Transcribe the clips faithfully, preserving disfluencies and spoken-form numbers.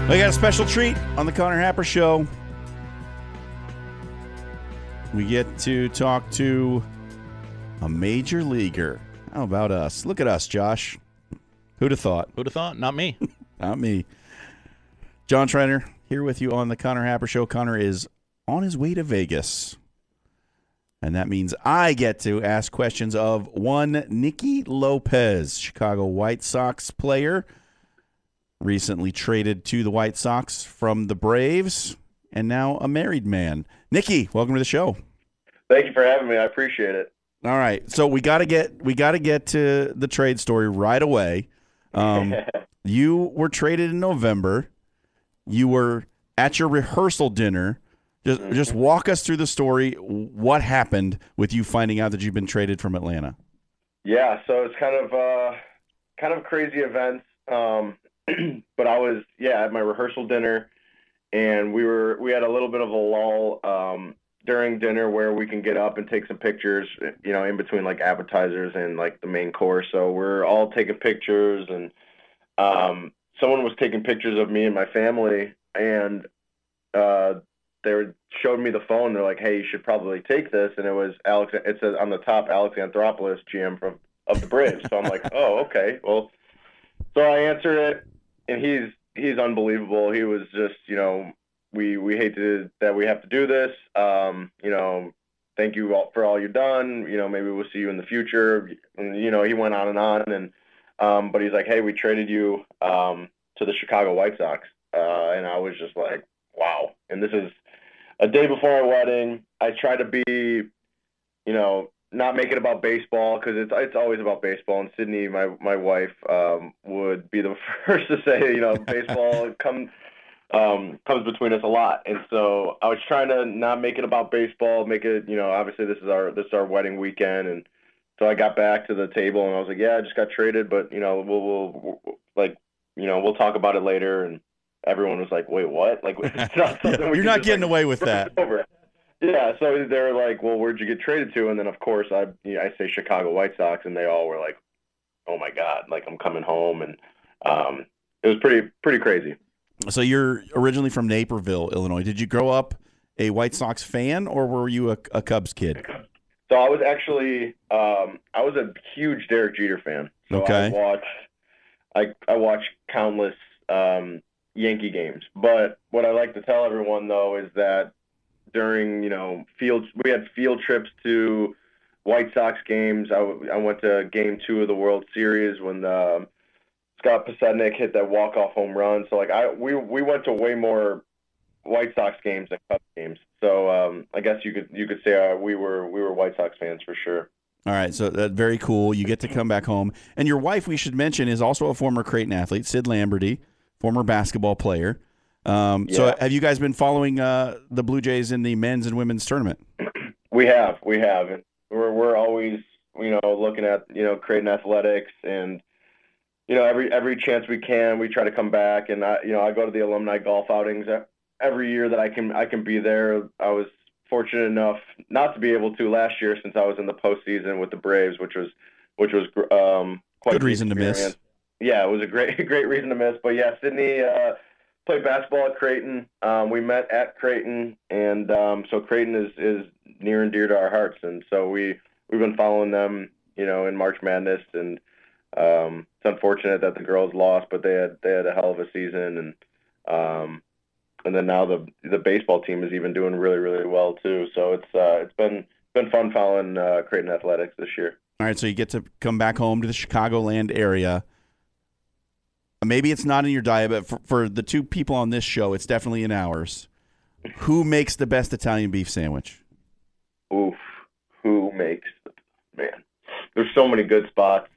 We got a special treat on the Connor Happer Show. We get to talk to a major leaguer. How about us? Look at us, Josh. Who'd have thought? Who'd have thought? Not me. Not me. John Trainer here with you on the Connor Happer Show. Connor is on his way to Vegas. And that means I get to ask questions of one Nicky Lopez, Chicago White Sox player, recently traded to the White Sox from the Braves, and now a married man. Nicky, welcome to the show. Thank you for having me. I appreciate it. All right, so we got to get we got to get to the trade story right away. Um, you were traded in November. You were at your rehearsal dinner. Just mm-hmm. just walk us through the story. What happened with you finding out that you've been traded from Atlanta? Yeah, so it's kind of uh, kind of crazy events. Um, but I was yeah at my rehearsal dinner, and we were we had a little bit of a lull um, during dinner where we can get up and take some pictures, you know, in between like appetizers and like the main course. So we're all taking pictures, and um, someone was taking pictures of me and my family, and uh, they were, showed me the phone. They're like, "Hey, you should probably take this." And it was Alex. It says on the top, Alex Anthopoulos, G M from of the Braves. So I'm like, "Oh, okay." Well, so I answered it, and he's he's unbelievable. He was just, you know, we we hate to that we have to do this. Um, you know, thank you all for all you've done. You know, maybe we'll see you in the future. And, you know, he went on and on, and um, but he's like, "Hey, we traded you um, to the Chicago White Sox," uh, and I was just like, "Wow!" And this is a day before our wedding. I try to be, you know, not make it about baseball, because it's it's always about baseball. And Sydney, my my wife, um, would be the first to say, you know, baseball come um, comes between us a lot. And so I was trying to not make it about baseball, make it, you know, obviously this is our this is our wedding weekend. And so I got back to the table and I was like, yeah, I just got traded, but you know, we'll we'll, we'll like, you know, we'll talk about it later. And everyone was like, wait, what? Like, it's not something yeah, we you're not just, getting like, away with that. Over. Yeah, so they were like, well, where'd you get traded to? And then, of course, I you know, I say Chicago White Sox, and they all were like, oh, my God, like, I'm coming home. And um, it was pretty pretty crazy. So you're originally from Naperville, Illinois. Did you grow up a White Sox fan, or were you a, a Cubs kid? So I was actually um, – I was a huge Derek Jeter fan. So okay. I watched, I, I watched countless um, Yankee games. But what I like to tell everyone, though, is that during, you know, field, we had field trips to White Sox games. I, I went to game two of the World Series when uh, Scott Pasetnik hit that walk-off home run. So, like, I we we went to way more White Sox games than Cubs games. So, um, I guess you could you could say uh, we were we were White Sox fans for sure. All right, so that's very cool. You get to come back home, and your wife, we should mention, is also a former Creighton athlete, Sid Lamberty, former basketball player. Um, yeah. So have you guys been following uh, the Blue Jays in the men's and women's tournament? We have, we have. And we're we're always, you know, looking at, you know, Creighton athletics, and, you know, every every chance we can, we try to come back. And I, you know, I go to the alumni golf outings every year that I can I can be there. I was fortunate enough not to be able to last year since I was in the postseason with the Braves, which was which was um, quite good reason to miss. Yeah, it was a great great reason to miss. But yeah, Sydney. Uh, Played basketball at Creighton. Um, we met at Creighton, and um, so Creighton is, is near and dear to our hearts. And so we we've been following them, you know, in March Madness. And um, it's unfortunate that the girls lost, but they had they had a hell of a season. And um, and then now the the baseball team is even doing really really well too. So it's uh, it's been been fun following uh, Creighton athletics this year. All right, so you get to come back home to the Chicagoland area. Maybe it's not in your diet, but for, for the two people on this show, it's definitely in ours. Who makes the best Italian beef sandwich? Oof. Who makes the – man, there's so many good spots.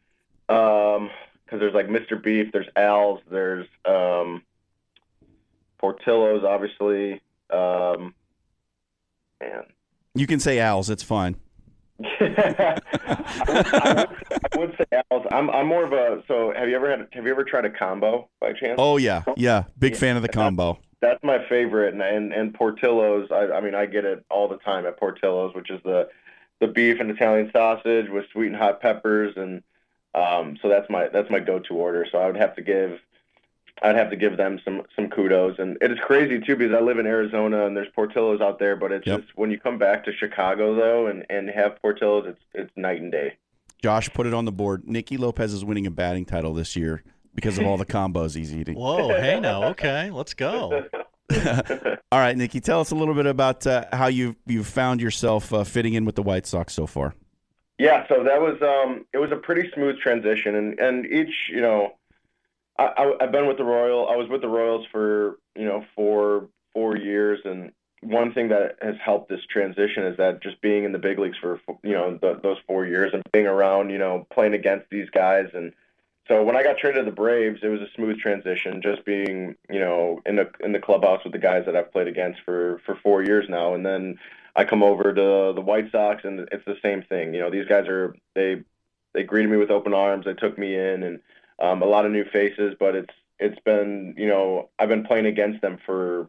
Um, because there's like Mister Beef, there's Al's, there's um, Portillo's, obviously. Um, man. You can say Al's. It's fine. I, would, I, would, I would say Al's. I'm I'm more of a so have you ever had have you ever tried a combo by chance? Oh yeah, yeah, big yeah. fan of the combo. That's, that's my favorite, and and, and Portillo's. I, I mean I get it all the time at Portillo's, which is the the beef and Italian sausage with sweet and hot peppers, and um so that's my that's my go-to order. So I would have to give I'd have to give them some some kudos. And it is crazy too because I live in Arizona and there's Portillo's out there, but it's Yep. just when you come back to Chicago though and and have Portillo's, it's it's night and day. Josh put it on the board. Nicky Lopez is winning a batting title this year because of all the combos he's eating. Whoa, hey now, okay, let's go. All right, Nicky, tell us a little bit about uh, how you you've found yourself uh, fitting in with the White Sox so far. Yeah, so that was um, it was a pretty smooth transition, and, and each you know, I, I I've been with the Royal. I was with the Royals for you know for four years, and one thing that has helped this transition is that just being in the big leagues for you know the, those four years and being around, you know, playing against these guys, and so when I got traded to the Braves, it was a smooth transition. Just being you know in the in the clubhouse with the guys that I've played against for for four years now, and then I come over to the White Sox, and it's the same thing. You know, these guys are they they greeted me with open arms. They took me in, and um, a lot of new faces. But it's it's been you know I've been playing against them for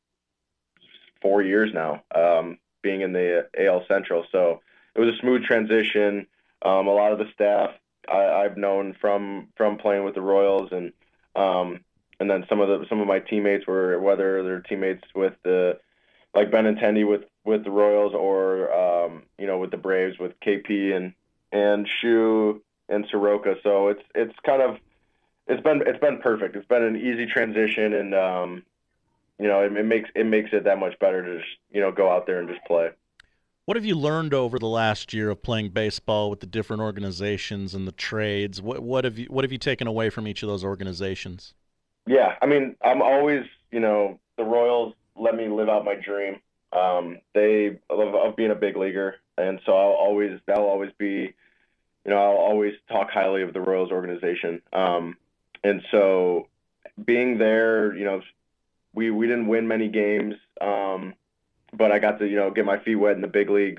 four years now, um, being in the A L Central. So it was a smooth transition. Um, a lot of the staff I, I've known from from playing with the Royals, and um, and then some of the some of my teammates were whether they're teammates with the like Benintendi with with the Royals or um, you know with the Braves with K P and and Shu and Soroka. So it's it's kind of it's been it's been perfect. It's been an easy transition, and um, you know it, it makes it makes it that much better to just you know go out there and just play. What have you learned over the last year of playing baseball with the different organizations and the trades? What what have you what have you taken away from each of those organizations? Yeah, I mean, I'm always, you know, the Royals let me live out my dream. Um, they love of being a big leaguer, and so I'll always that'll always be, you know, I'll always talk highly of the Royals organization. Um, and so being there, you know, we we didn't win many games. Um, but I got to, you know, get my feet wet in the big leagues.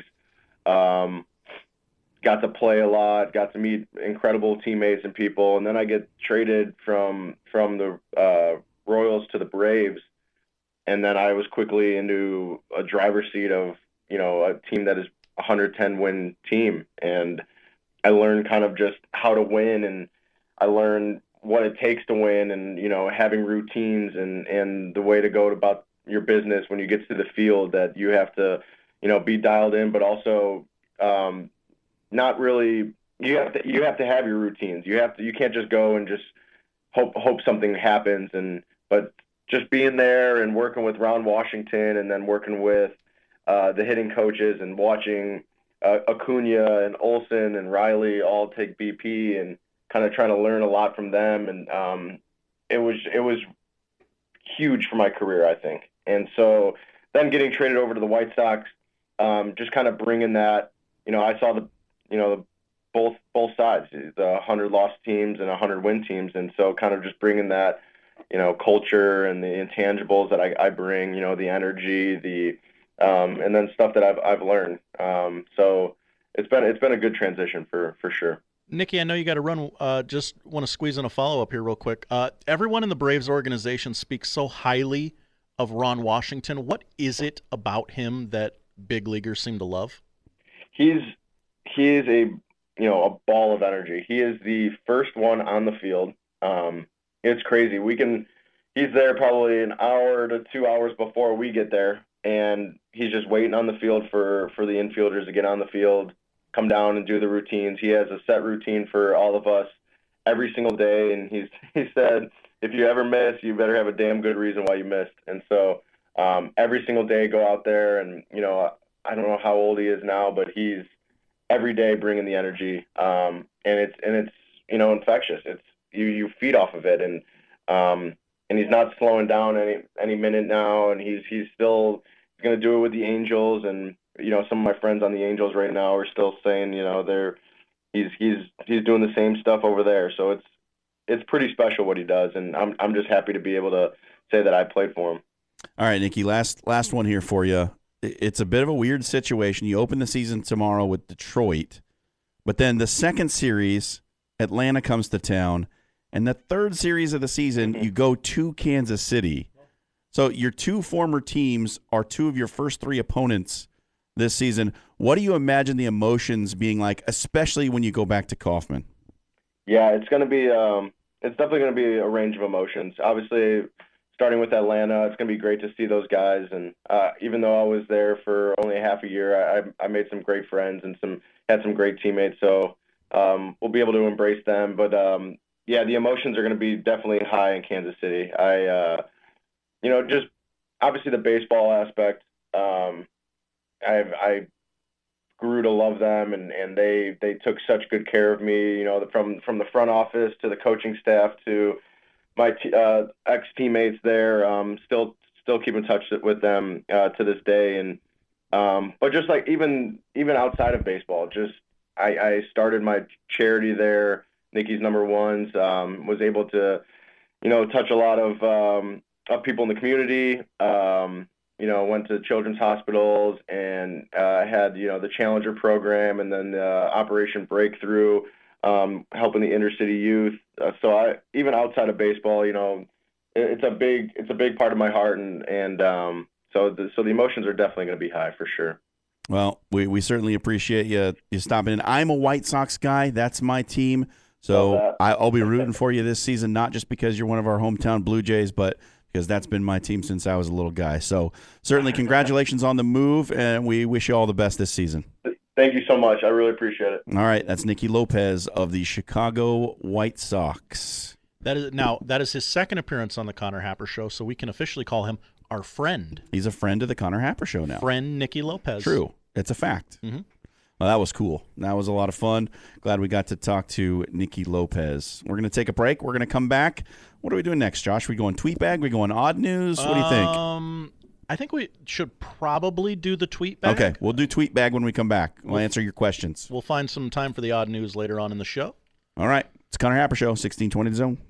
Um, got to play a lot, got to meet incredible teammates and people. And then I get traded from, from the uh, Royals to the Braves. And then I was quickly into a driver's seat of, you know, a team that is a one hundred ten win team. And I learned kind of just how to win, and I learned what it takes to win, and, you know, having routines and, and the way to go about your business when you get to the field, that you have to, you know, be dialed in, but also um, not really, you have to, you have to have your routines. You have to, you can't just go and just hope, hope something happens. And, but just being there and working with Ron Washington, and then working with uh, the hitting coaches, and watching uh, Acuna and Olson and Riley all take B P, and kind of trying to learn a lot from them. And um, it was, it was huge for my career, I think. And so then getting traded over to the White Sox, um, just kind of bringing that, you know, I saw the, you know, the, both both sides, the one hundred loss teams and one hundred win teams. And so kind of just bringing that, you know, culture and the intangibles that I, I bring, you know, the energy, the, um, and then stuff that I've, I've learned. Um, so it's been, it's been a good transition for, for sure. Nicky, I know you got to run. Uh, just want to squeeze in a follow-up here real quick. Uh, everyone in the Braves organization speaks so highly of Ron Washington. What is it about him that big leaguers seem to love? He's he is a you know a ball of energy. He is the first one on the field. Um, it's crazy. We can he's there probably an hour to two hours before we get there, and he's just waiting on the field for for the infielders to get on the field, come down and do the routines. He has a set routine for all of us every single day, and he's he said, if you ever miss, you better have a damn good reason why you missed. And so um, every single day, go out there, and you know I don't know how old he is now, but he's every day bringing the energy, um, and it's and it's you know infectious. It's you you feed off of it, and um, and he's not slowing down any any minute now, and he's he's still going to do it with the Angels. And you know some of my friends on the Angels right now are still saying you know they're he's he's he's doing the same stuff over there. So it's it's pretty special what he does, and I'm I'm just happy to be able to say that I played for him. All right, Nicky, last last one here for you. It's a bit of a weird situation. You open the season tomorrow with Detroit, but then the second series, Atlanta comes to town, and the third series of the season, you go to Kansas City. So your two former teams are two of your first three opponents this season. What do you imagine the emotions being like, especially when you go back to Kauffman? Yeah, it's going to be um, it's definitely going to be a range of emotions. Obviously, starting with Atlanta, it's going to be great to see those guys. And uh, even though I was there for only a half a year, I, I made some great friends and some had some great teammates. So um, we'll be able to embrace them. But um, yeah, the emotions are going to be definitely high in Kansas City. I, uh, you know, just obviously the baseball aspect. Um, I, I grew to love them, and, and they they took such good care of me. You know, from from the front office to the coaching staff to my t- uh, ex teammates there. Um, still still keep in touch with them uh, to this day, and um, but just like even even outside of baseball, just I, I started my charity there, Nikki's Number Ones. Um, was able to, you know, touch a lot of um, of people in the community. Um, you know, went to children's hospitals and uh, had, you know, the Challenger program and then uh, Operation Breakthrough, um, helping the inner city youth. Uh, so I, even outside of baseball, you know, it, it's a big, it's a big part of my heart. And, and um, so, the, so the emotions are definitely going to be high for sure. Well, we, we certainly appreciate you, you stopping in. I'm a White Sox guy. That's my team. So I, I'll be rooting for you this season, not just because you're one of our hometown Blue Jays, but because that's been my team since I was a little guy. So certainly congratulations on the move, and we wish you all the best this season. Thank you so much. I really appreciate it. All right, that's Nicky Lopez of the Chicago White Sox. That is now that is his second appearance on the Connor Happer Show, so we can officially call him our friend. He's a friend of the Connor Happer Show now. Friend Nicky Lopez. True. It's a fact. Mm-hmm. Well, that was cool. That was a lot of fun. Glad we got to talk to Nicky Lopez. We're going to take a break. We're going to come back. What are we doing next, Josh? We going tweet bag? We going odd news? What do you think? Um, I think we should probably do the tweet bag. Okay, we'll do tweet bag when we come back. We'll, we'll answer your questions. We'll find some time for the odd news later on in the show. All right. It's Connor Happer Show, sixteen twenty The Zone.